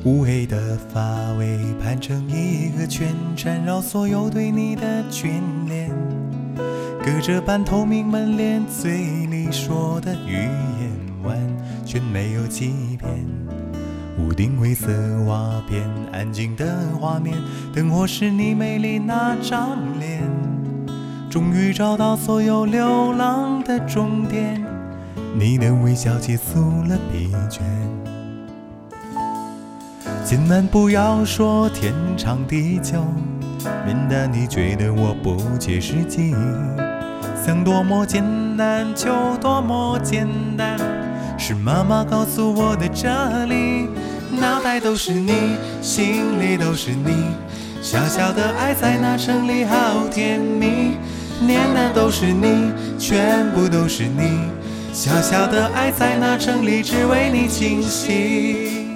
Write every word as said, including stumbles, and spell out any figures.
乌黑的发尾盘成一个圈，缠绕所有对你的眷恋。隔着半透明门帘，嘴里说的语言完全没有欺骗。屋顶灰色瓦片，安静的画面，灯火是你美丽那张脸。终于找到所有流浪的终点，你的微笑结束了疲倦。千万不要说天长地久，免得你觉得我不切实际。想多么简单就多么简单，是妈妈告诉我的这里。脑袋都是你，心里都是你，小小的爱在那城里好甜蜜。念的都是你，全部都是你，小小的爱在那城里只为你倾心。